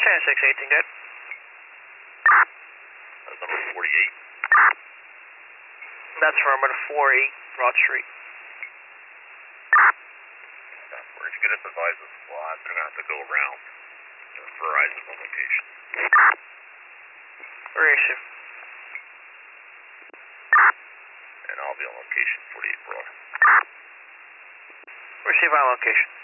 Channel 618, good. That's number 48. That's affirmative, 48 Broad Street. Or if you could just advise the squad, they're going to have to go around Verizon's location. Where is you? And I'll be on location 48 Broad. Receive on location.